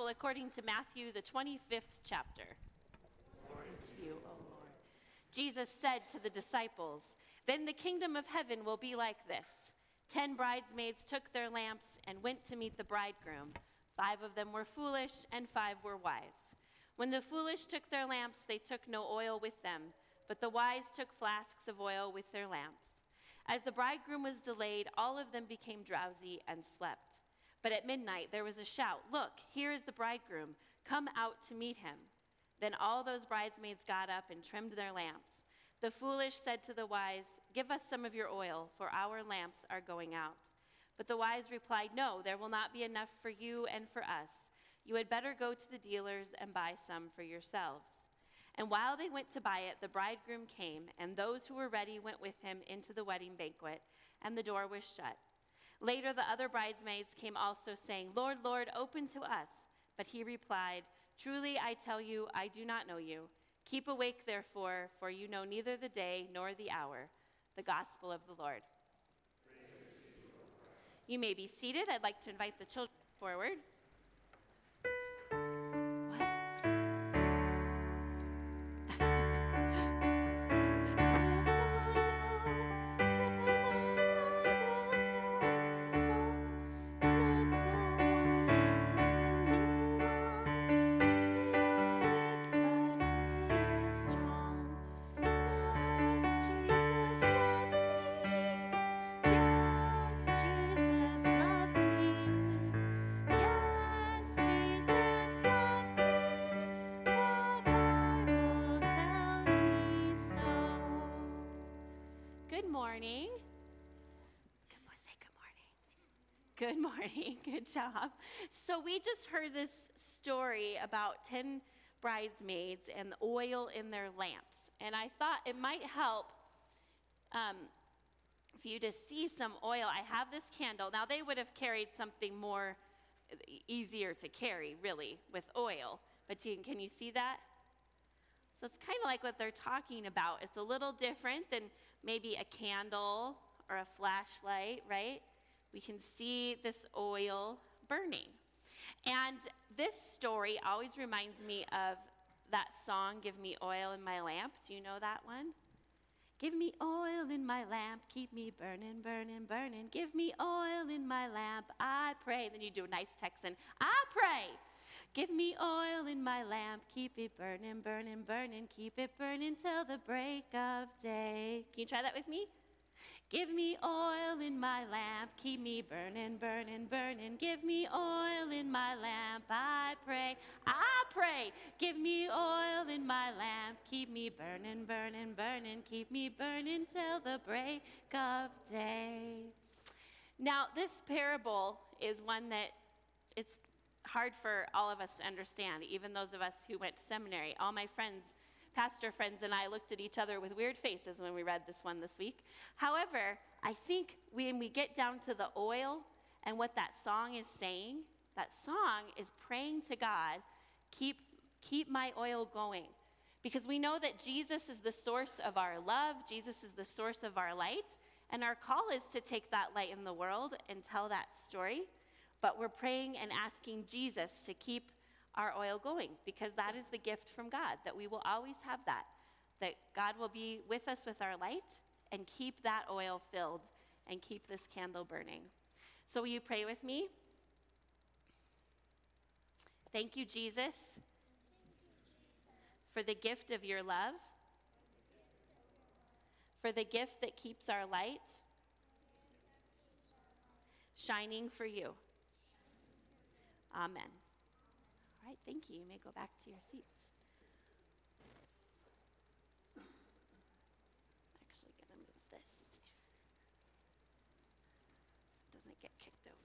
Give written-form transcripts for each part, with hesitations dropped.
Gospel according to Matthew, the 25th chapter. Glory to you, O Lord. Jesus said to the disciples, "Then the kingdom of heaven will be like this. 10 bridesmaids took their lamps and went to meet the bridegroom. 5 of them were foolish and 5 were wise. When the foolish took their lamps, they took no oil with them, but the wise took flasks of oil with their lamps. As the bridegroom was delayed, all of them became drowsy and slept. But at midnight there was a shout, 'Look, here is the bridegroom. Come out to meet him.' Then all those bridesmaids got up and trimmed their lamps. The foolish said to the wise, 'Give us some of your oil, for our lamps are going out.' But the wise replied, 'No, there will not be enough for you and for us. You had better go to the dealers and buy some for yourselves.' And while they went to buy it, the bridegroom came, and those who were ready went with him into the wedding banquet, and the door was shut. Later the other bridesmaids came also, saying, 'Lord, Lord, open to us.' But he replied, 'Truly I tell you, I do not know you. Keep awake, therefore, for you know neither the day nor the hour.'" The gospel of the Lord. You may be seated. I'd like to invite the children forward. Good morning. Good job. So we just heard this story about 10 bridesmaids and the oil in their lamps. And I thought it might help for you to see some oil. I have this candle. Now, they would have carried something more easier to carry, really, with oil. But can you see that? So it's kind of like what they're talking about. It's a little different than maybe a candle or a flashlight, right? We can see this oil burning. And this story always reminds me of that song, "Give Me Oil in My Lamp." Do you know that one? Give me oil in my lamp, keep me burning, burning, burning. Give me oil in my lamp, I pray. Then you do a nice Texan, I pray. Give me oil in my lamp, keep it burning, burning, burning. Keep it burning till the break of day. Can you try that with me? Give me oil in my lamp, keep me burning, burning, burning. Give me oil in my lamp, I pray, I pray. Give me oil in my lamp, keep me burning, burning, burning. Keep me burning till the break of day. Now, this parable is one that it's hard for all of us to understand, even those of us who went to seminary. All my friends, pastor friends, and I looked at each other with weird faces when we read this one this week. However, I think when we get down to the oil and what that song is saying, that song is praying to God, keep my oil going. Because we know that Jesus is the source of our love, Jesus is the source of our light, and our call is to take that light in the world and tell that story. But we're praying and asking Jesus to keep our oil going, because that is the gift from God, that we will always have that God will be with us with our light and keep that oil filled and keep this candle burning. So will you pray with me? Thank you, Jesus, for the gift of your love, for the gift that keeps our light shining for you. Amen. All right, thank you. You may go back to your seats. I'm actually going to move this so it doesn't get kicked over.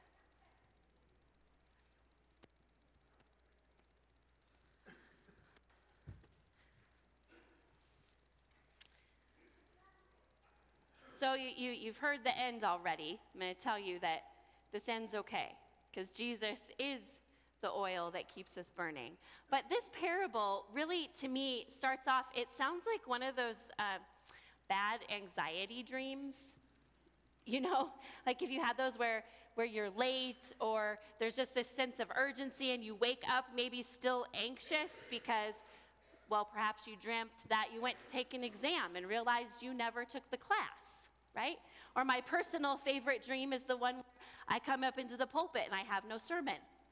So you've heard the end already. I'm going to tell you that this end's okay, because Jesus is the oil that keeps us burning. But this parable really, to me, starts off, it sounds like one of those bad anxiety dreams. You know, like if you had those where where you're late, or there's just this sense of urgency and you wake up maybe still anxious because, well, perhaps you dreamt that you went to take an exam and realized you never took the class, right? Or my personal favorite dream is the one where I come up into the pulpit and I have no sermon.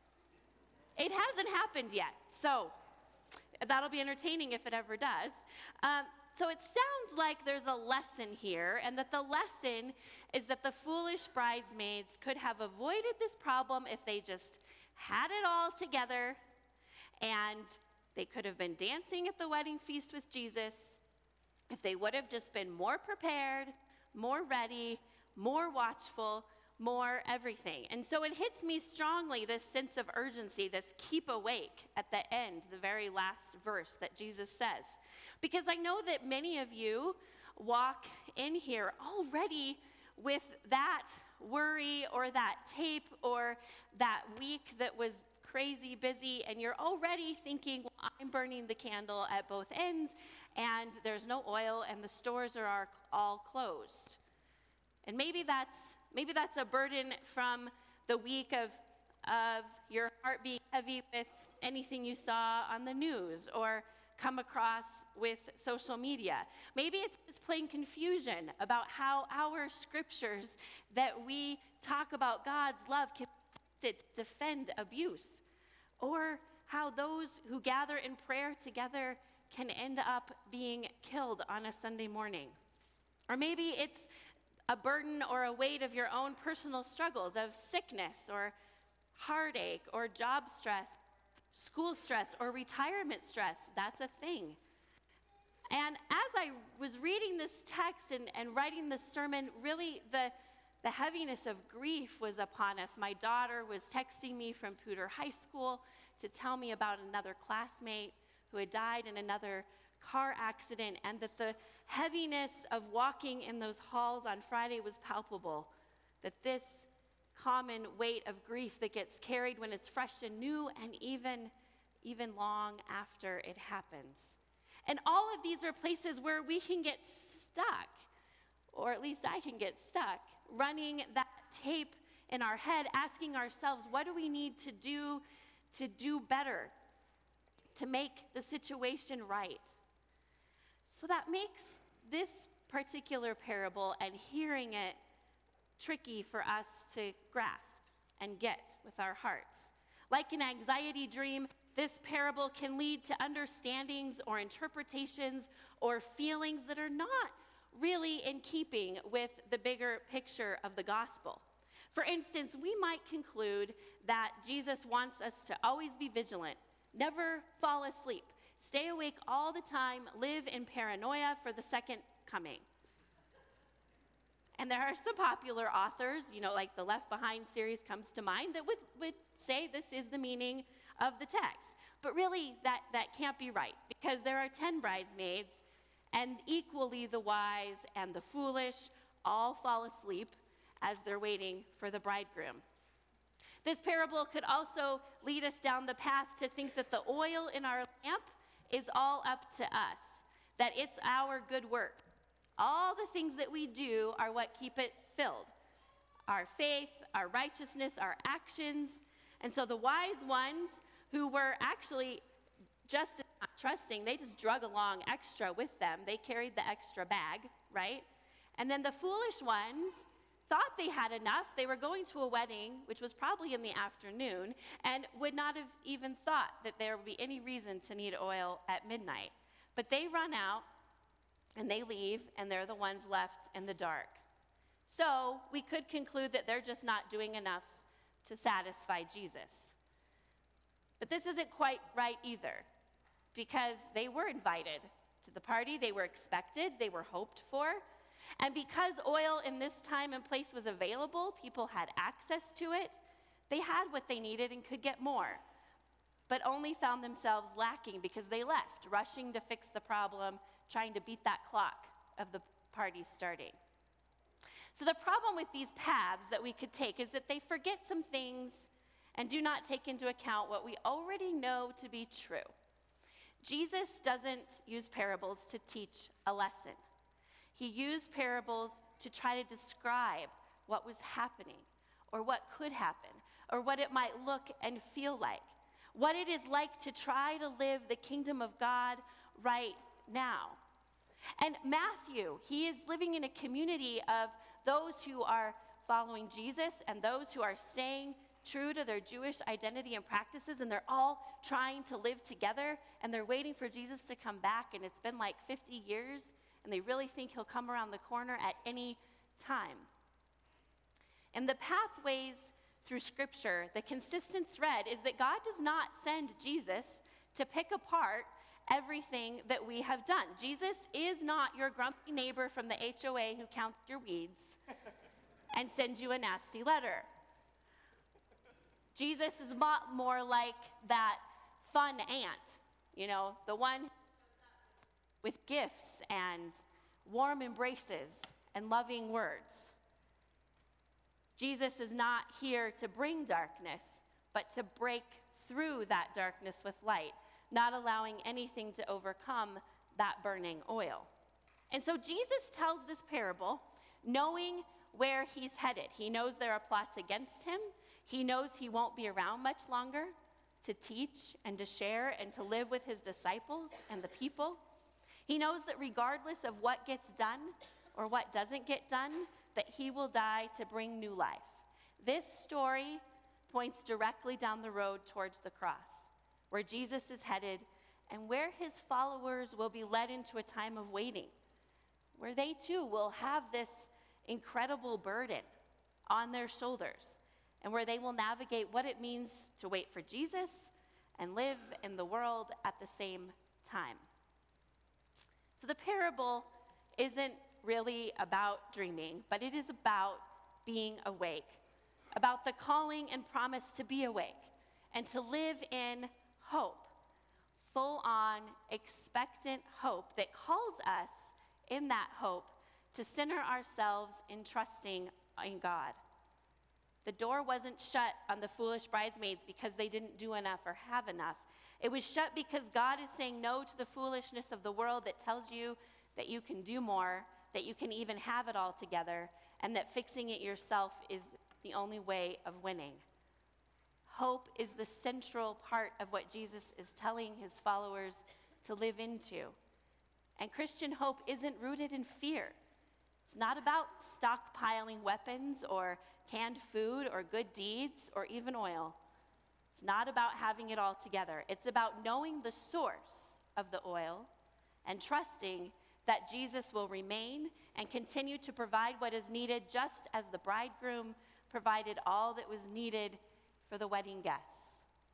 It hasn't happened yet, so that'll be entertaining if it ever does. So it sounds like there's a lesson here, and that the lesson is that the foolish bridesmaids could have avoided this problem if they just had it all together, and they could have been dancing at the wedding feast with Jesus if they would have just been more prepared, more ready, more watchful, more everything. And so it hits me strongly, this sense of urgency, this keep awake at the end, the very last verse that Jesus says. Because I know that many of you walk in here already with that worry or that tape or that week that was crazy busy, and you're already thinking, well, I'm burning the candle at both ends, and there's no oil, and the stores are all closed. And maybe that's a burden from the week of your heart being heavy with anything you saw on the news or come across with social media. Maybe it's just plain confusion about how our scriptures that we talk about God's love can defend abuse, or how those who gather in prayer together can end up being killed on a Sunday morning. Or maybe it's a burden or a weight of your own personal struggles of sickness or heartache or job stress, school stress, or retirement stress. That's a thing. And as I was reading this text and writing this sermon, really the heaviness of grief was upon us. My daughter was texting me from Poudre High School to tell me about another classmate who had died in another car accident, and that the heaviness of walking in those halls on Friday was palpable, that this common weight of grief that gets carried when it's fresh and new, and even long after it happens. And all of these are places where we can get stuck, or at least I can get stuck, running that tape in our head, asking ourselves, what do we need to do better, to make the situation right? So that makes this particular parable and hearing it tricky for us to grasp and get with our hearts. Like an anxiety dream, this parable can lead to understandings or interpretations or feelings that are not really in keeping with the bigger picture of the gospel. For instance, we might conclude that Jesus wants us to always be vigilant, never fall asleep, stay awake all the time, live in paranoia for the second coming. And there are some popular authors, like the Left Behind series comes to mind, that would say this is the meaning of the text. But really, that can't be right, because there are 10 bridesmaids, and equally the wise and the foolish all fall asleep as they're waiting for the bridegroom. This parable could also lead us down the path to think that the oil in our lamp is all up to us, that it's our good work. All the things that we do are what keep it filled. Our faith, our righteousness, our actions. And so the wise ones who were actually just not trusting, they just drug along extra with them. They carried the extra bag, right? And then the foolish ones thought they had enough. They were going to a wedding, which was probably in the afternoon, and would not have even thought that there would be any reason to need oil at midnight. But they run out, and they leave, and they're the ones left in the dark. So we could conclude that they're just not doing enough to satisfy Jesus. But this isn't quite right either, because they were invited to the party, they were expected, they were hoped for. And because oil in this time and place was available, people had access to it, they had what they needed and could get more, but only found themselves lacking because they left, rushing to fix the problem, trying to beat that clock of the party starting. So the problem with these paths that we could take is that they forget some things and do not take into account what we already know to be true. Jesus doesn't use parables to teach a lesson. He used parables to try to describe what was happening, or what could happen, or what it might look and feel like, what it is like to try to live the kingdom of God right now. And Matthew, he is living in a community of those who are following Jesus and those who are staying true to their Jewish identity and practices, and they're all trying to live together, and they're waiting for Jesus to come back, and it's been like 50 years, and they really think he'll come around the corner at any time. And the pathways through Scripture, the consistent thread is that God does not send Jesus to pick apart everything that we have done. Jesus is not your grumpy neighbor from the HOA who counts your weeds and sends you a nasty letter. Jesus is more like that fun aunt, the one with gifts and warm embraces and loving words. Jesus is not here to bring darkness, but to break through that darkness with light, not allowing anything to overcome that burning oil. And so Jesus tells this parable knowing where he's headed. He knows there are plots against him. He knows he won't be around much longer to teach and to share and to live with his disciples and the people. He knows that regardless of what gets done or what doesn't get done, that he will die to bring new life. This story points directly down the road towards the cross, where Jesus is headed and where his followers will be led into a time of waiting, where they too will have this incredible burden on their shoulders, and where they will navigate what it means to wait for Jesus and live in the world at the same time. So the parable isn't really about dreaming, but it is about being awake, about the calling and promise to be awake and to live in hope, full-on, expectant hope that calls us in that hope to center ourselves in trusting in God. The door wasn't shut on the foolish bridesmaids because they didn't do enough or have enough. It was shut because God is saying no to the foolishness of the world that tells you that you can do more, that you can even have it all together, and that fixing it yourself is the only way of winning. Hope is the central part of what Jesus is telling his followers to live into. And Christian hope isn't rooted in fear. It's not about stockpiling weapons or canned food or good deeds or even oil. It's not about having it all together. It's about knowing the source of the oil and trusting that Jesus will remain and continue to provide what is needed, just as the bridegroom provided all that was needed for the wedding guests.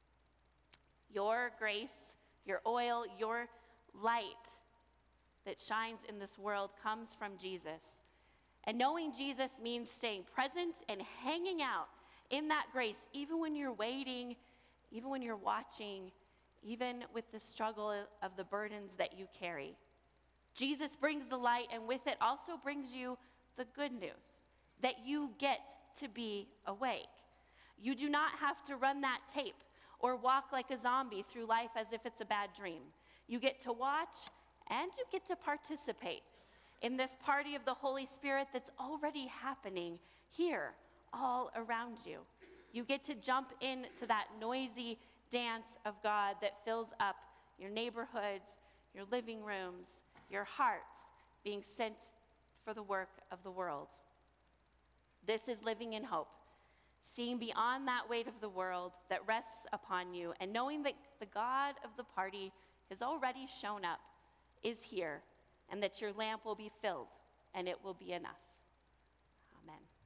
Your grace, your oil, your light that shines in this world comes from Jesus. And knowing Jesus means staying present and hanging out in that grace, even when you're waiting, even when you're watching, even with the struggle of the burdens that you carry. Jesus brings the light, and with it also brings you the good news, that you get to be awake. You do not have to run that tape or walk like a zombie through life as if it's a bad dream. You get to watch and you get to participate in this party of the Holy Spirit that's already happening here, all around you. You get to jump into that noisy dance of God that fills up your neighborhoods, your living rooms, your hearts being sent for the work of the world. This is living in hope, seeing beyond that weight of the world that rests upon you, and knowing that the God of the party has already shown up, is here, and that your lamp will be filled, and it will be enough. Amen.